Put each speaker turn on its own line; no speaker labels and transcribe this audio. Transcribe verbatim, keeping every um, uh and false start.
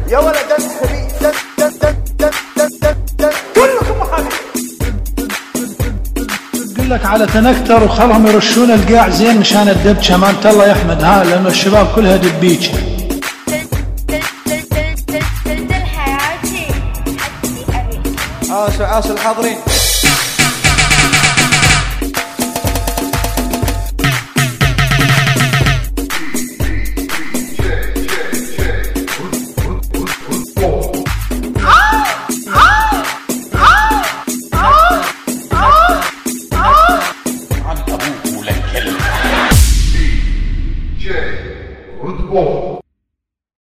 يا ولد انتبه دن دن دن دن دن دن دن كلكم محامين.
يقول لك على تنكتر وخلهم يرشون القاع زين مشان الدب شمالة الله يا احمد ها، لانه الشباب كلها دبيجه.
عاش عاش الحاضرين.